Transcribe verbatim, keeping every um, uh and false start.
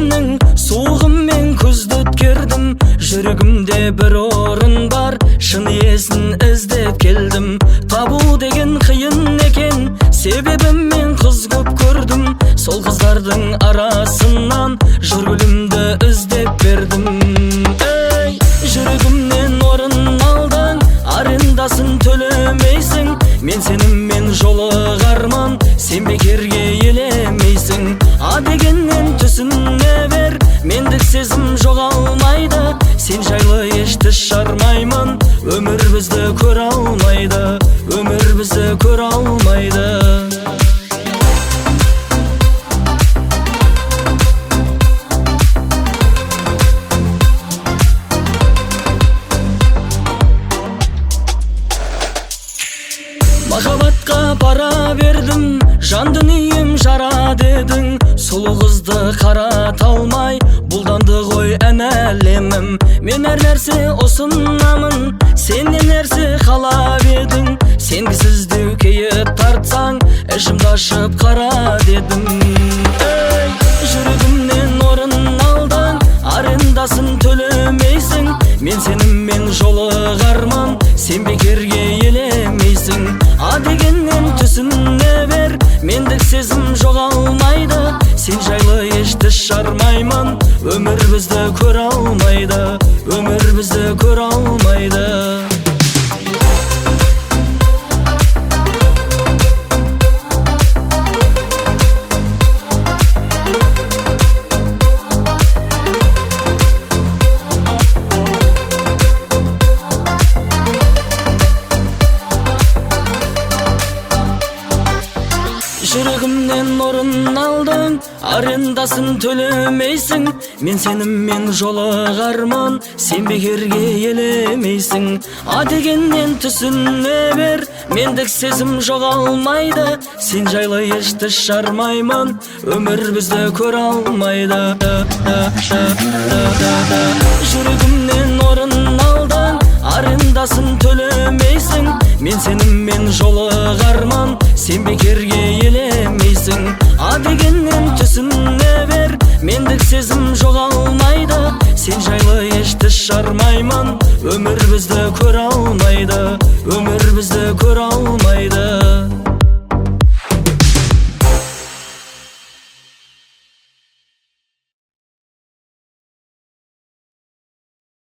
жүрегімнің суығымен көзді өткердім. Жүрегімде бір орын бар, шын иесін іздеп келдім. Табу деген қиын екен, себебім мен қыз көп көрдім. Сол қыздардың арасынан жүргілімді іздеп бердім. Ей, жүрегімнен орын алдың, арендасын төлемейсің. Мен сеніммен жолығарман, сен бекерге елемейсің. А дегеннен түсіне бер, мендік сезім жоғалмайды. Сен жайлы ешті шармаймын, өмір бізді көр алмайды, өмір бізді көр алмайды. Махаббатқа пара бердім, жан дүнием жара дедің. Сұлу қызды қарата алмай, бұлданды ғой ән әлемім. Мен әр нәрсе осынамын, сен не нәрсе қалап едің. Сенгісіздеу кейіп тартсаң, ішімді ашып қара дедім. Ей, жүрегімнен орын алдың, арендасын төлемейсің. Мен сеніммен жолығарман, сен бекерге елемейсің. А дегеннен түсіне бер, мендік сезім жоғалмайды. Сен жайлы ешті шармаймын, өмір бізді көр алмайды, өмір бізді көр алмайды. Жүрегімнен орын алдың, арендасын төлемейсің. Мен сеніммен жолығарман, сен бекерге елемейсің. А дегеннен түсіне бер, мендік сезім жоғалмайды. Сен жайлы ешті шармаймын, өмір бізді көр алмайды. Жүрегімнен орын алдың, арендасын төлемейсің. Мен сеніммен жолығарман, сен бекерге елемейсің. А дегеннен түсіне бер, мендік сезім жоғалмайды. Сен жайлы ешті шармаймын, өмір бізді көр алмайды, өмір бізді көр алмайды.